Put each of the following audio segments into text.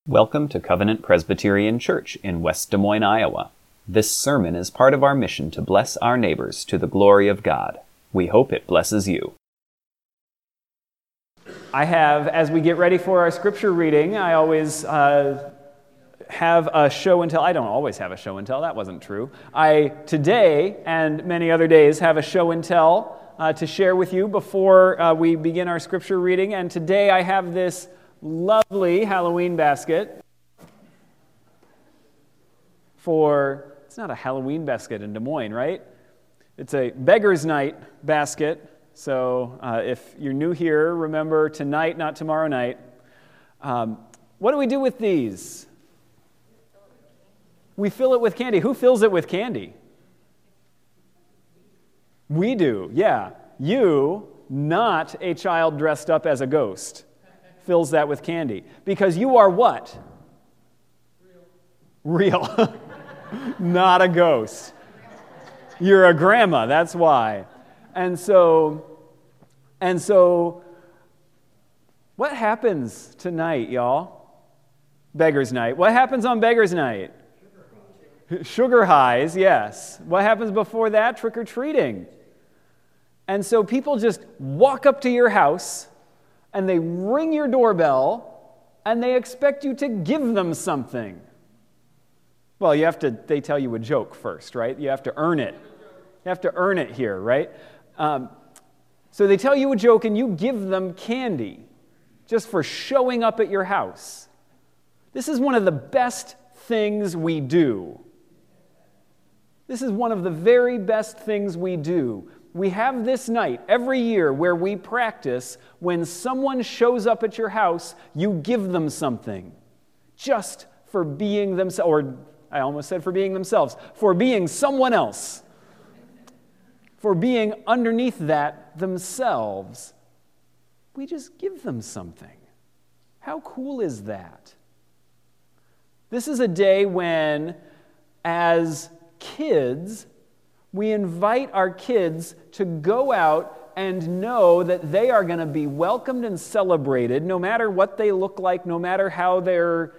Welcome to Covenant Presbyterian Church in West Des Moines, Iowa. This sermon is part of our mission to bless our neighbors to the glory of God. We hope it blesses you. I have, as we get ready for our scripture reading, I always have a show and tell. I don't always have a show and tell. That wasn't true. I, today and many other days, have a show and tell to share with you before we begin our scripture reading. And today I have this lovely Halloween basket it's not a Halloween basket in Des Moines, right? It's a Beggar's Night basket. So if you're new here, remember tonight, not tomorrow night. What do we do with these? We fill it with candy. Who fills it with candy? We do, yeah. You, not a child dressed up as a ghost, fills that with candy. Because you are what? Real. Not a ghost. You're a grandma, that's why. And so, what happens tonight, y'all? Beggar's Night. What happens on Beggar's Night? Sugar highs, yes. What happens before that? Trick-or-treating. And so people just walk up to your house, and they ring your doorbell, and they expect you to give them something. Well, they tell you a joke first, right? You have to earn it. You have to earn it here, right? So they tell you a joke, and you give them candy just for showing up at your house. This is one of the best things we do. This is one of the very best things we do. We have this night every year where we practice when someone shows up at your house, you give them something just for being themselves, or I almost said for being themselves, for being someone else, for being underneath that themselves. We just give them something. How cool is that? This is a day when, as kids, we invite our kids to go out and know that they are going to be welcomed and celebrated, no matter what they look like, no matter how their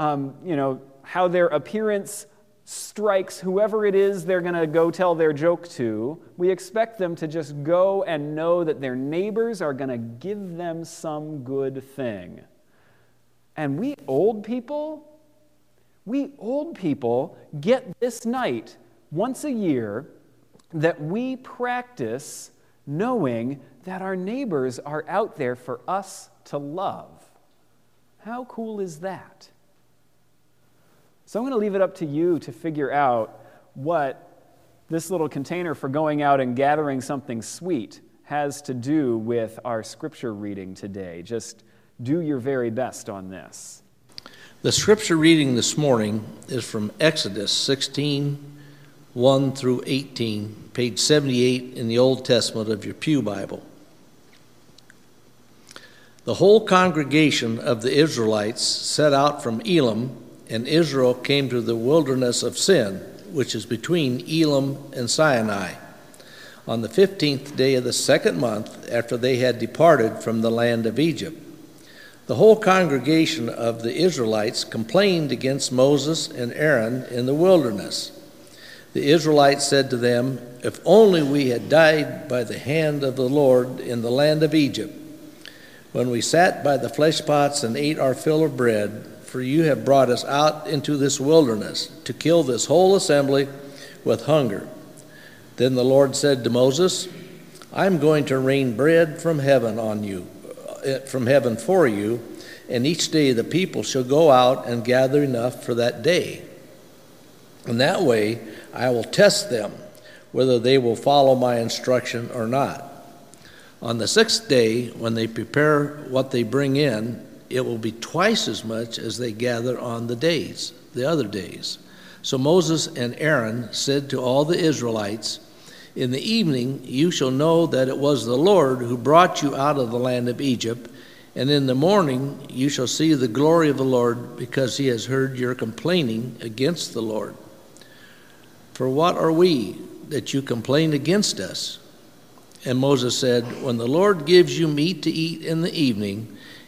appearance strikes whoever it is they're going to go tell their joke to. We expect them to just go and know that their neighbors are going to give them some good thing. And we old people get this night once a year that we practice knowing that our neighbors are out there for us to love. How cool is that? So I'm going to leave it up to you to figure out what this little container for going out and gathering something sweet has to do with our scripture reading today. Just do your very best on this. The scripture reading this morning is from Exodus 16, 1 through 18, page 78 in the Old Testament of your Pew Bible. The whole congregation of the Israelites set out from Elim, and Israel came to the wilderness of Sin, which is between Elim and Sinai, on the 15th day of the second month after they had departed from the land of Egypt. The whole congregation of the Israelites complained against Moses and Aaron in the wilderness. The Israelites said to them, "If only we had died by the hand of the Lord in the land of Egypt, when we sat by the flesh pots and ate our fill of bread, for you have brought us out into this wilderness to kill this whole assembly with hunger." Then the Lord said to Moses, "I am going to rain bread from heaven for you, and each day the people shall go out and gather enough for that day. In that way I will test them, whether they will follow my instruction or not. On the sixth day, when they prepare what they bring in, it will be twice as much as they gather on the other days." So Moses and Aaron said to all the Israelites, "In the evening you shall know that it was the Lord who brought you out of the land of Egypt, and in the morning you shall see the glory of the Lord, because he has heard your complaining against the Lord. For what are we that you complain against us?" And Moses said, "When the Lord gives you meat to eat in the evening,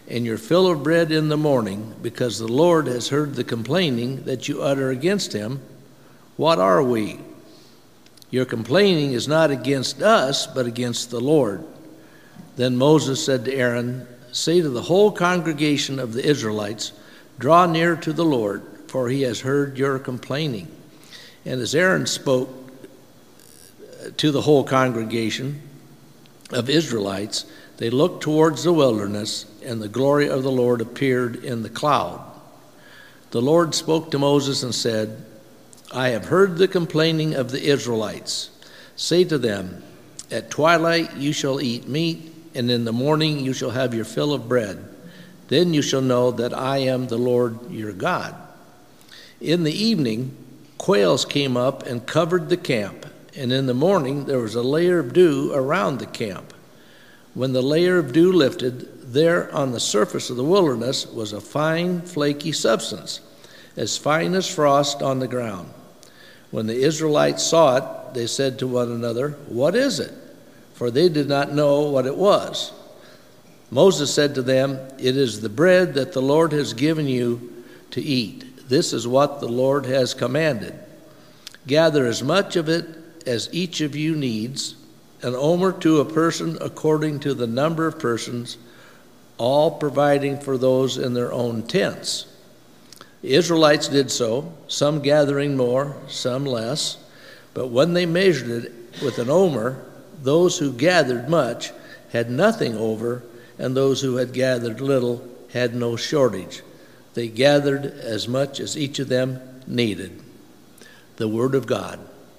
and your fill of bread in the morning, because the Lord has heard the complaining that you utter against him. What are we? Your complaining is not against us, but against the Lord." Then Moses said to Aaron, "Say to the whole congregation of the Israelites, draw near to the Lord, for he has heard your complaining." And as Aaron spoke to the whole congregation of Israelites, they looked towards the wilderness, and the glory of the Lord appeared in the cloud. The Lord spoke to Moses and said, "I have heard the complaining of the Israelites. Say to them, at twilight you shall eat meat, and in the morning you shall have your fill of bread. Then you shall know that I am the Lord your God." In the evening, quails came up and covered the camp, and in the morning there was a layer of dew around the camp. When the layer of dew lifted, there on the surface of the wilderness was a fine, flaky substance, as fine as frost on the ground. When the Israelites saw it, they said to one another, "What is it?" For they did not know what it was. Moses said to them, "It is the bread that the Lord has given you to eat. This is what the Lord has commanded. Gather as much of it as each of you needs, an omer to a person according to the number of persons, all providing for those in their own tents." The Israelites did so, some gathering more, some less. But when they measured it with an omer, those who gathered much had nothing over, and those who had gathered little had no shortage. They gathered as much as each of them needed. The word of God.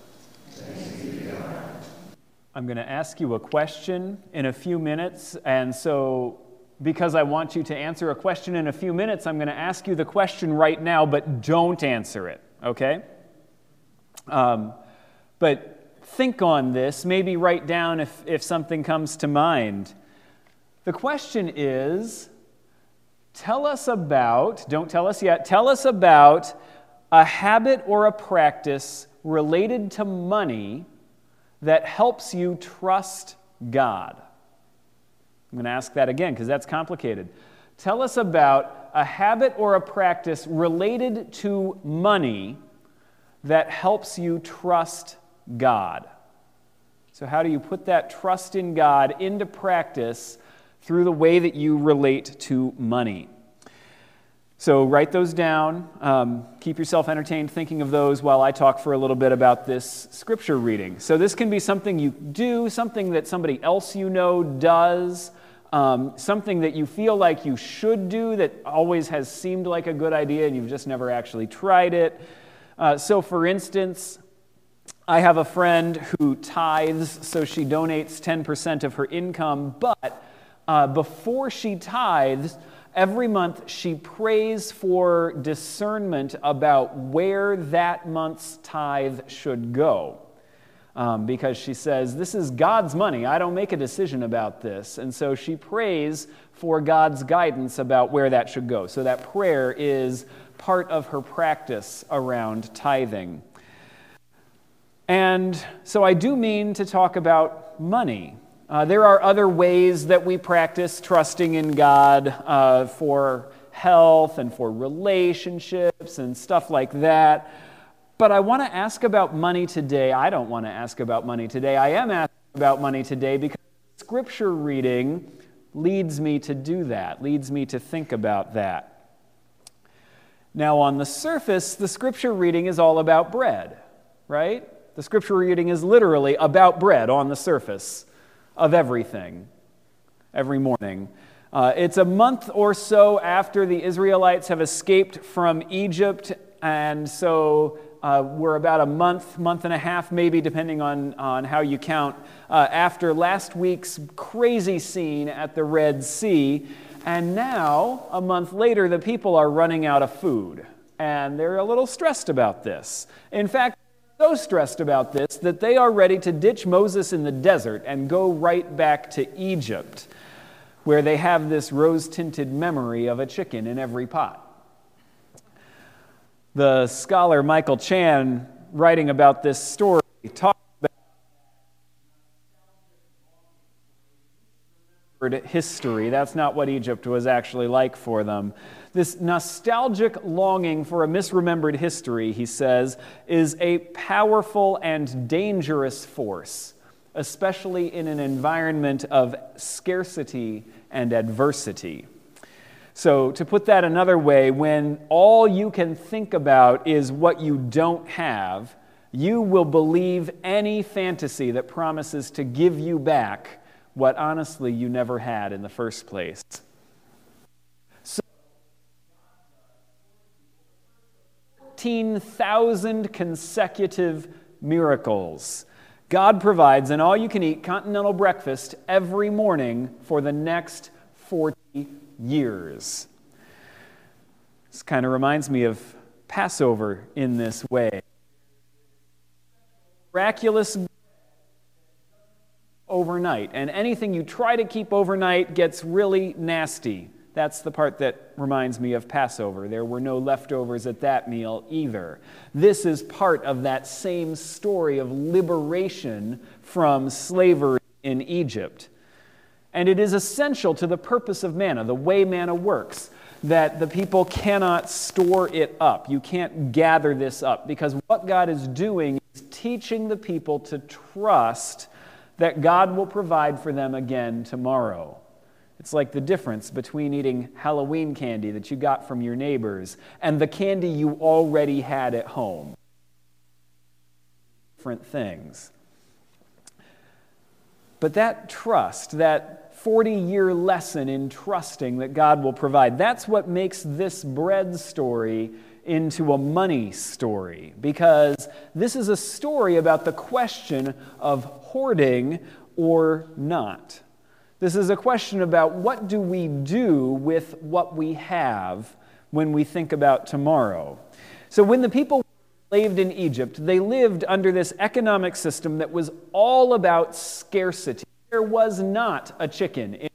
I'm going to ask you a question in a few minutes, and so because I want you to answer a question in a few minutes, I'm going to ask you the question right now, but don't answer it, okay? But think on this, maybe write down if something comes to mind. The question is, tell us about, don't tell us yet, tell us about a habit or a practice related to money that helps you trust God. I'm going to ask that again because that's complicated. Tell us about a habit or a practice related to money that helps you trust God. So how do you put that trust in God into practice through the way that you relate to money? So write those down. Keep yourself entertained thinking of those while I talk for a little bit about this scripture reading. So this can be something you do, something that somebody else you know does, something that you feel like you should do that always has seemed like a good idea and you've just never actually tried it. So for instance, I have a friend who tithes, so she donates 10% of her income, but before she tithes, every month she prays for discernment about where that month's tithe should go. Because she says, this is God's money. I don't make a decision about this. And so she prays for God's guidance about where that should go. So that prayer is part of her practice around tithing. And so I do mean to talk about money. There are other ways that we practice trusting in God for health and for relationships and stuff like that. But I want to ask about money today. I don't want to ask about money today. I am asking about money today because scripture reading leads me to do that, leads me to think about that. Now, on the surface, the scripture reading is all about bread, right? The scripture reading is literally about bread on the surface of everything, every morning. It's a month or so after the Israelites have escaped from Egypt, and so we're about a month and a half, maybe, depending on how you count, after last week's crazy scene at the Red Sea. And now, a month later, the people are running out of food, and they're a little stressed about this. In fact, so stressed about this that they are ready to ditch Moses in the desert and go right back to Egypt, where they have this rose-tinted memory of a chicken in every pot. The scholar Michael Chan, writing about this story, talks about history. That's not what Egypt was actually like for them. This nostalgic longing for a misremembered history, he says, is a powerful and dangerous force, especially in an environment of scarcity and adversity. So, to put that another way, when all you can think about is what you don't have, you will believe any fantasy that promises to give you back what honestly you never had in the first place. So, 14,000 consecutive miracles. God provides an all-you-can-eat continental breakfast every morning for the next 40 years. This kind of reminds me of Passover in this way. Miraculous overnight, and anything you try to keep overnight gets really nasty. That's the part that reminds me of Passover. There were no leftovers at that meal either. This is part of that same story of liberation from slavery in Egypt. And it is essential to the purpose of manna, the way manna works, that the people cannot store it up. You can't gather this up, because what God is doing is teaching the people to trust that God will provide for them again tomorrow. It's like the difference between eating Halloween candy that you got from your neighbors and the candy you already had at home. Different things. But that trust, that 40-year lesson in trusting that God will provide, that's what makes this bread story into a money story, because this is a story about the question of hoarding or not. This is a question about what do we do with what we have when we think about tomorrow. So when the people were enslaved in Egypt, they lived under this economic system that was all about scarcity. There was not a chicken.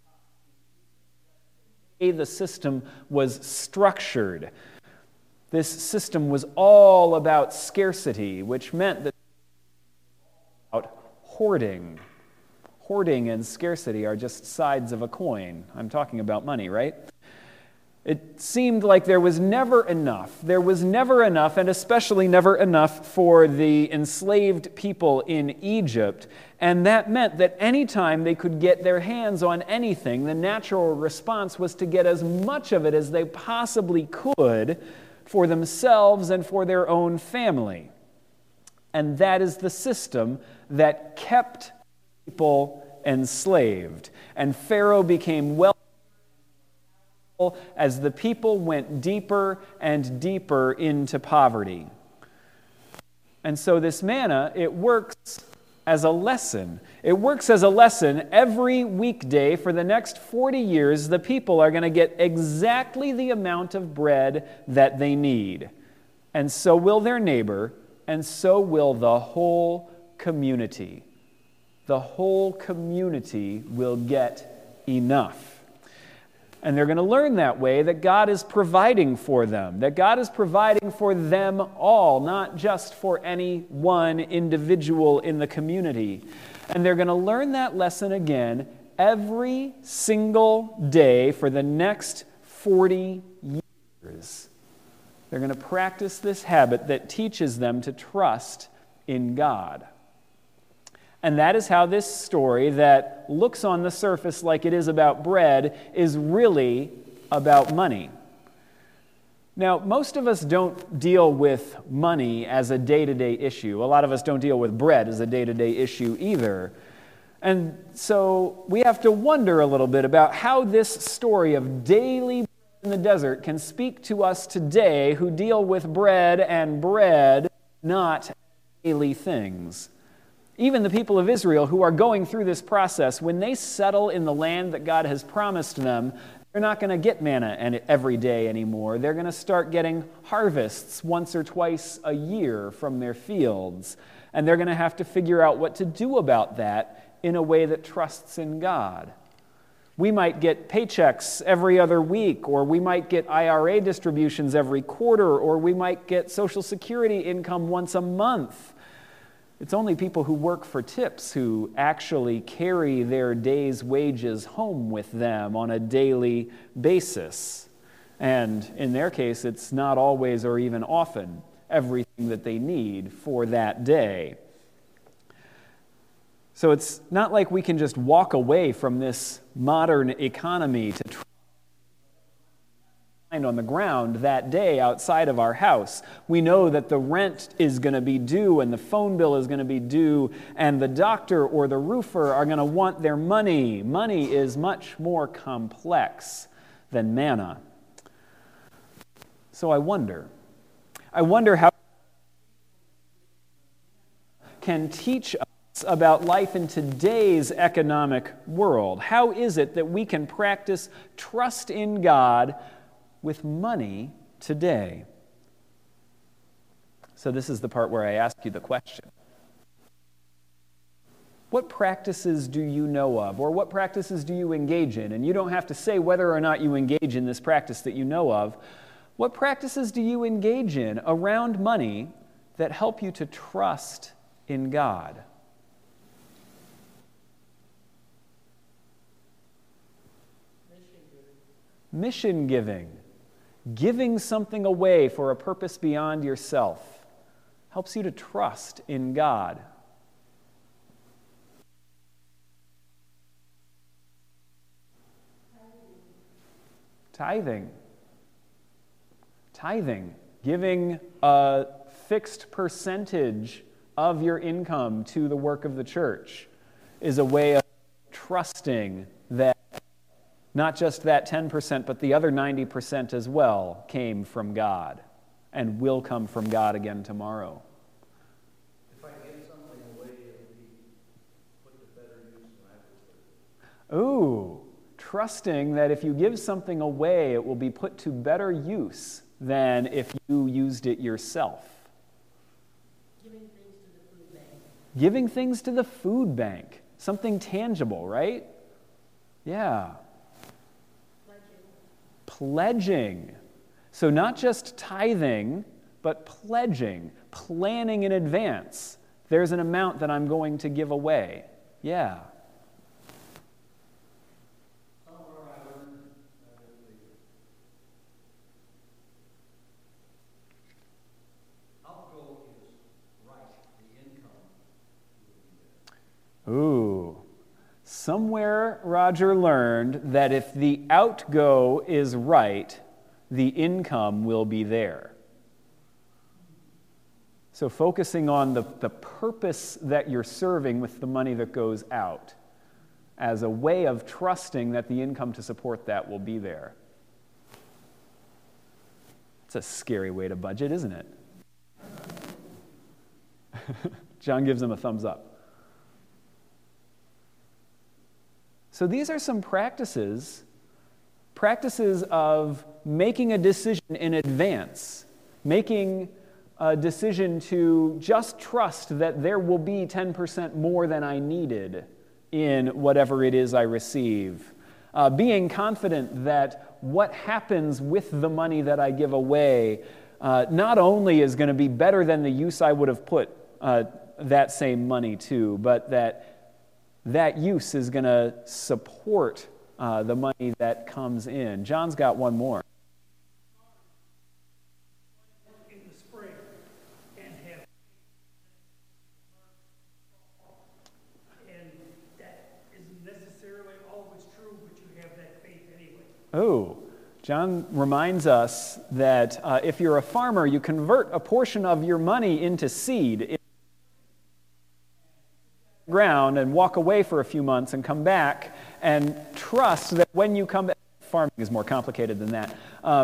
The system was structured. This system was all about scarcity, which meant that about hoarding. Hoarding and scarcity are just sides of a coin. I'm talking about money, right? It seemed like there was never enough. There was never enough, and especially never enough for the enslaved people in Egypt. And that meant that anytime they could get their hands on anything, the natural response was to get as much of it as they possibly could for themselves and for their own family. And that is the system that kept people enslaved. And Pharaoh became wealthy as the people went deeper and deeper into poverty. And so this manna, it works as a lesson. It works as a lesson every weekday for the next 40 years. The people are going to get exactly the amount of bread that they need. And so will their neighbor, and so will the whole community. The whole community will get enough. And they're going to learn that way that God is providing for them, that God is providing for them all, not just for any one individual in the community. And they're going to learn that lesson again every single day for the next 40 years. They're going to practice this habit that teaches them to trust in God. And that is how this story that looks on the surface like it is about bread is really about money. Now, most of us don't deal with money as a day-to-day issue. A lot of us don't deal with bread as a day-to-day issue either. And so we have to wonder a little bit about how this story of daily bread in the desert can speak to us today who deal with bread and bread, not daily things. Even the people of Israel who are going through this process, when they settle in the land that God has promised them, they're not going to get manna every day anymore. They're going to start getting harvests once or twice a year from their fields. And they're going to have to figure out what to do about that in a way that trusts in God. We might get paychecks every other week, or we might get IRA distributions every quarter, or we might get Social Security income once a month. It's only people who work for tips who actually carry their day's wages home with them on a daily basis. And in their case, it's not always or even often everything that they need for that day. So it's not like we can just walk away from this modern economy to try on the ground that day outside of our house. We know that the rent is going to be due and the phone bill is going to be due and the doctor or the roofer are going to want their money. Money is much more complex than manna. So I wonder how can teach us about life in today's economic world. How is it that we can practice trust in God with money today? So this is the part where I ask you the question. What practices do you know of, or what practices do you engage in? And you don't have to say whether or not you engage in this practice that you know of. What practices do you engage in around money that help you to trust in God? Mission giving. Giving something away for a purpose beyond yourself helps you to trust in God. Tithing. Giving a fixed percentage of your income to the work of the church is a way of trusting that not just that 10%, but the other 90% as well came from God and will come from God again tomorrow. If I give something away, it will be put to better use than I would put it. Ooh, trusting that if you give something away, it will be put to better use than if you used it yourself. Giving things to the food bank. Something tangible, right? Yeah. Pledging. So not just tithing, but pledging, planning in advance. There's an amount that I'm going to give away. Yeah. Somewhere I learned that the outgo is right, the income will be there. Ooh. Somewhere Roger learned that if the outgo is right, the income will be there. So focusing on the purpose that you're serving with the money that goes out as a way of trusting that the income to support that will be there. It's a scary way to budget, isn't it? John gives him a thumbs up. So these are some practices of making a decision in advance, making a decision to just trust that there will be 10% more than I needed in whatever it is I receive, being confident that what happens with the money that I give away not only is going to be better than the use I would have put that same money to, but that use is going to support the money that comes in. John's got one more. In the spring and have, and that isn't necessarily always true, but you have that faith anyway. Oh, John reminds us that if you're a farmer, you convert a portion of your money into seed in the ground and walk away for a few months and come back and trust that when you come back, farming is more complicated than that.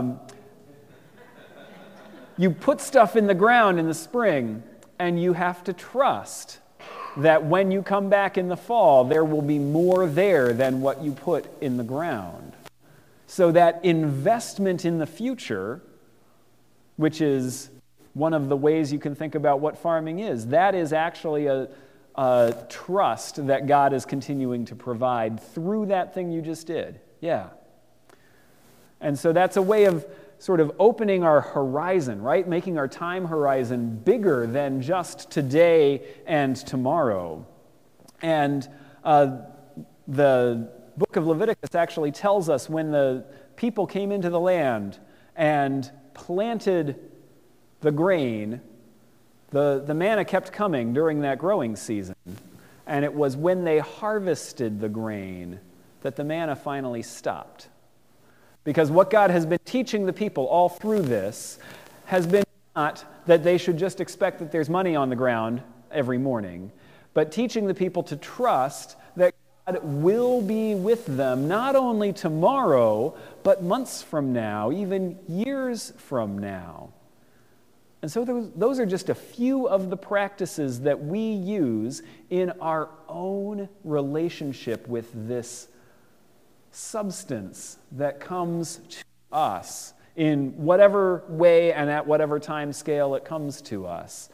You put stuff in the ground in the spring, and you have to trust that when you come back in the fall, there will be more there than what you put in the ground. So that investment in the future, which is one of the ways you can think about what farming is, that is actually a trust that God is continuing to provide through that thing you just did. Yeah. And so that's a way of sort of opening our horizon, right? Making our time horizon bigger than just today and tomorrow. And the book of Leviticus actually tells us when the people came into the land and planted the grain, the manna kept coming during that growing season. And it was when they harvested the grain that the manna finally stopped. Because what God has been teaching the people all through this has been not that they should just expect that there's money on the ground every morning, but teaching the people to trust that God will be with them not only tomorrow, but months from now, even years from now. And so those are just a few of the practices that we use in our own relationship with this substance that comes to us in whatever way and at whatever time scale it comes to us.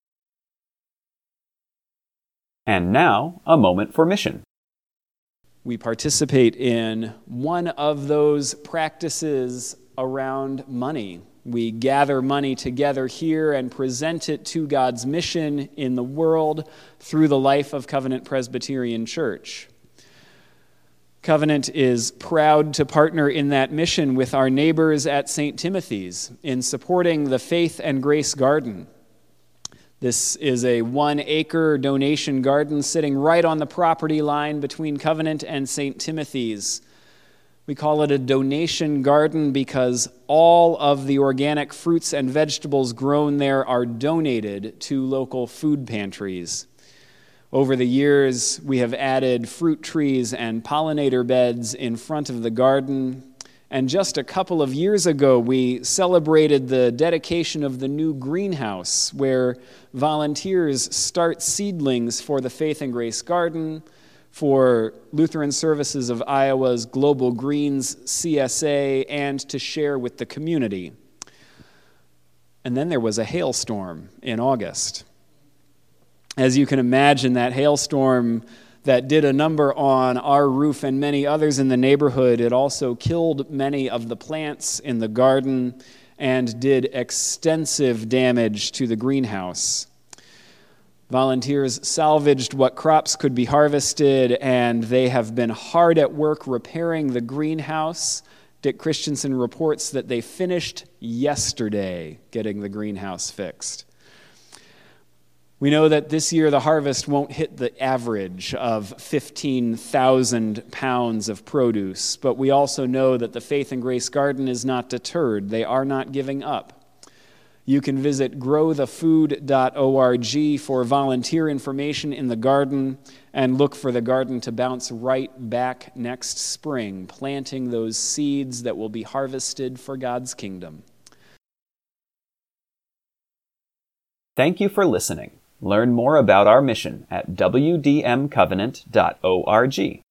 And now, a moment for mission. We participate in one of those practices around money. We gather money together here and present it to God's mission in the world through the life of Covenant Presbyterian Church. Covenant is proud to partner in that mission with our neighbors at St. Timothy's in supporting the Faith and Grace Garden. This is a 1-acre donation garden sitting right on the property line between Covenant and St. Timothy's. We call it a donation garden because all of the organic fruits and vegetables grown there are donated to local food pantries. Over the years, we have added fruit trees and pollinator beds in front of the garden. And just a couple of years ago, we celebrated the dedication of the new greenhouse, where volunteers start seedlings for the Faith and Grace Garden, for Lutheran Services of Iowa's Global Greens CSA, and to share with the community. And then there was a hailstorm in August. As you can imagine, that hailstorm that did a number on our roof and many others in the neighborhood, it also killed many of the plants in the garden and did extensive damage to the greenhouse. Volunteers salvaged what crops could be harvested, and they have been hard at work repairing the greenhouse. Dick Christensen reports that they finished yesterday getting the greenhouse fixed. We know that this year the harvest won't hit the average of 15,000 pounds of produce, but we also know that the Faith and Grace Garden is not deterred. They are not giving up. You can visit growthefood.org for volunteer information in the garden and look for the garden to bounce right back next spring, planting those seeds that will be harvested for God's kingdom. Thank you for listening. Learn more about our mission at wdmcovenant.org.